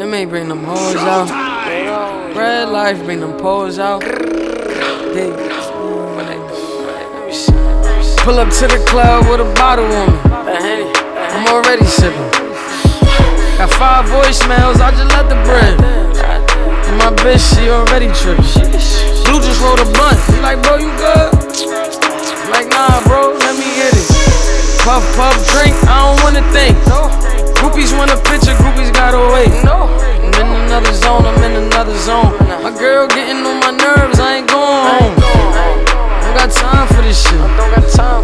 may bring them hoes out. Red life bring them poles out. Pull up to the club with a bottle on me. I'm already sipping. Got 5 voicemails, I just let the bread. And my bitch, she already trippin'. Blue just rolled a blunt. He like, bro, you good? I'm like, nah, bro, let me get it. Puff, puff, drink, I don't wanna think. Groupies want a picture, groupies gotta wait. I'm in another zone, I'm in another zone. My girl getting on my nerves, I ain't going home. I don't got time for this shit. I don't got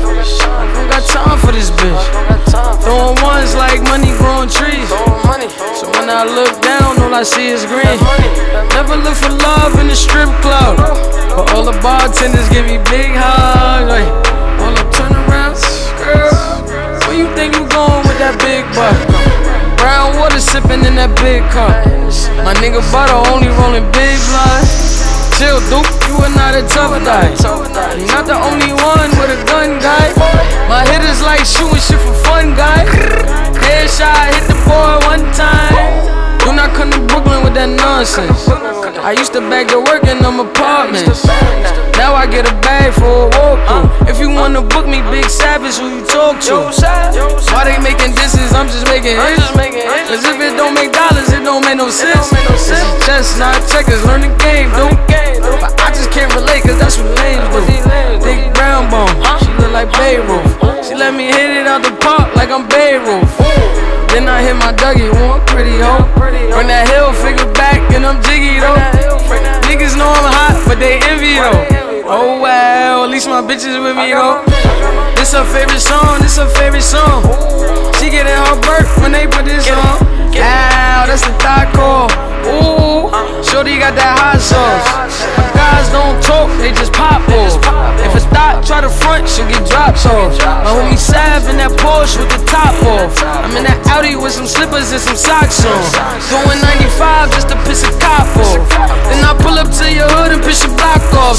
time for this bitch. Throwing ones like money growing trees. So when I look down, all I see is green. Never look for love in the strip club, but all the bartenders give me big hugs. Like, hold up, turn around, girl. Where you think you going with that big butt? Brown water sipping in that big cup. My nigga Butter only rolling big blood. Chill, Duke, you are not a tough guy. You're not the only one with a gun, guy. My hitters like shooting shit for fun, guy. Headshot, hit the boy one time. Do not come to Brooklyn with that nonsense. I used to bag to work in them apartments. Now I get a bag for a walkthrough. If you wanna book me, Big Savage, who you talk to? Why they making disses? I'm just making hits. Cause if it don't make dollars, it don't make no sense. This is chestnut checkers, learn the game, dude. But I just can't relate, cause that's what lames do. Big brown bone, she look like Beirut. She let me hit it out the park like I'm Beirut. Then I hit my Dougie, I'm pretty hoe. Bring that hill figure back and I'm jiggy though. Niggas know I'm hot, but they envy though. Oh well, at least my bitches with me though. This her favorite song, this her favorite song. She getting her birth when they put this on. Ow, that's the thigh call. Ooh, shorty got that hot sauce. My guys don't talk, they just pop off. If a thought try to front, she'll get dropped off. My homie Sav in that Porsche with the top off. I'm in that Audi with some slippers and some socks on. Going 95 just to piss a cop off. Then I pull up to your hood and piss your block off.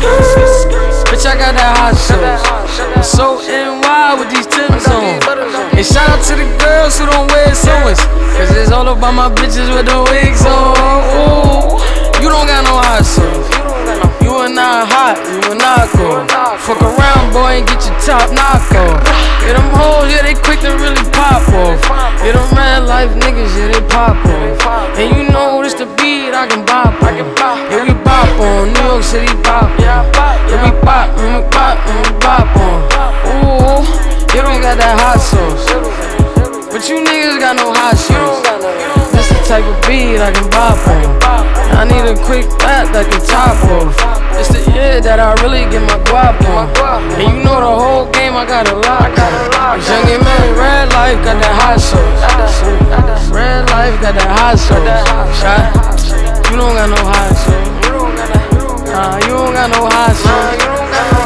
Bitch, I got that hot sauce. I'm so NY with these Timbs on. And shout out to the girls who don't wear sewings, cause it's all about my bitches with the wigs on. Ooh, you don't got no hot sauce. You are not hot, you are not cool. Fuck around, boy, and get your top knocked off. Yeah, them hoes, yeah, they quick to really pop off. Yeah, them red life niggas, yeah, they pop off. And you know this the beat I can bop on. Yeah, we bop on, New York City bop on. Yeah, we bop, we bop, we bop on. Ooh, you don't got that hot sauce, but you niggas got no hot sauce. That's the type of beat I can bop on. I need a quick back that can top off. It's the year that I really get my guap on. And you know the whole game I got a lock on. Young and married, red life got that hot sauce. Red life got that hot sauce. Shot. You don't got no hot sauce. Nah, you don't got no hot sauce. You don't got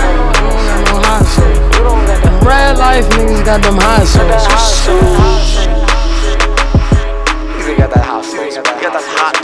no hot sauce. Red life niggas got them hot sauce. You got that hot sauce. You got that hot